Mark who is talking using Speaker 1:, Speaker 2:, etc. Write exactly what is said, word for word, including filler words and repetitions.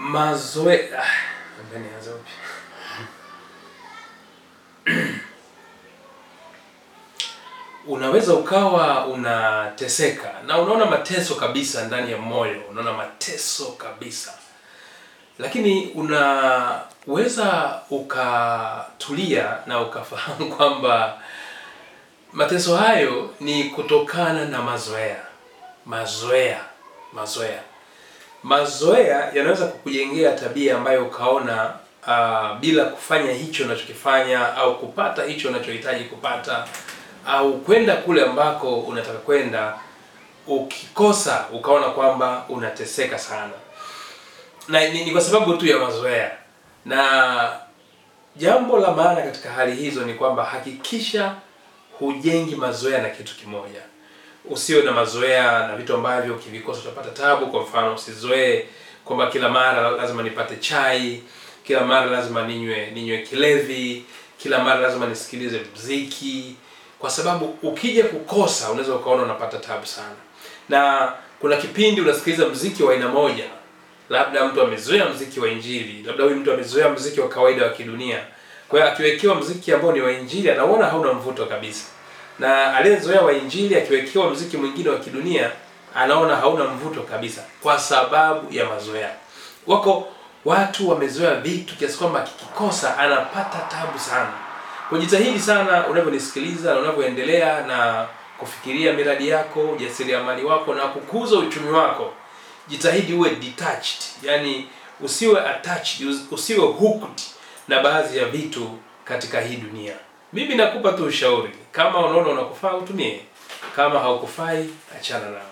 Speaker 1: Mazoea mbeni anza wapi? Unaweza ukawa unateseka na unaona mateso kabisa ndani ya moyo, unaona mateso kabisa. Lakini unaweza ukatulia na ukafahamu kwamba mateso hayo ni kutokana na mazoea. Mazoea, mazoea. Mazoea yanaweza kukujengea tabia ambayo ukaona uh, bila kufanya hicho unachokifanya au kupata hicho unachohitaji kupata au kwenda kule ambako unataka kwenda, ukikosa ukaona kwamba unateseka sana. Na ni, ni kwa sababu tu ya mazoea. Na jambo la maana katika hali hizo ni kwamba hakikisha hujengi mazoea na kitu kimoja. Usiwe na mazoea na vitu ambavyo ukivikosa utapata tabu. Kwa mfano, usizoee kwamba kila mara lazima nipate chai, kila mara lazima ninywe ninywe kilevi, kila mara lazima nisikilize muziki, kwa sababu ukija kukosa unaweza ukaona unapata tabu sana. Na kuna kipindi unasikiliza muziki wa aina moja, labda mtu amezoea muziki wa injili, labda huyu mtu amezoea muziki wa kawaida wa kidunia. Kwa hiyo akiwekewa muziki ambao ni wa injili anaona hauna mvuto kabisa. Na aliyezoea wa injili akiwekewa muziki mwingine wa kidunia anaona hauna mvuto kabisa, kwa sababu ya mazoea. Wako watu wamezoea vitu kiasi kwamba kikikosa anapata tabu sana. Kujitahidi sana unavyonisikiliza na unavyoendelea na kufikiria miradi yako, ujasiriamali wako na kukuza uchumi wako. Jitahidi uwe detached, yani usiwe attached, usiwe hooked na baadhi ya vitu katika hii dunia. Mimi nakupa tu ushauri, kama unaona unakufaa utumie, kama haukufai achana nao.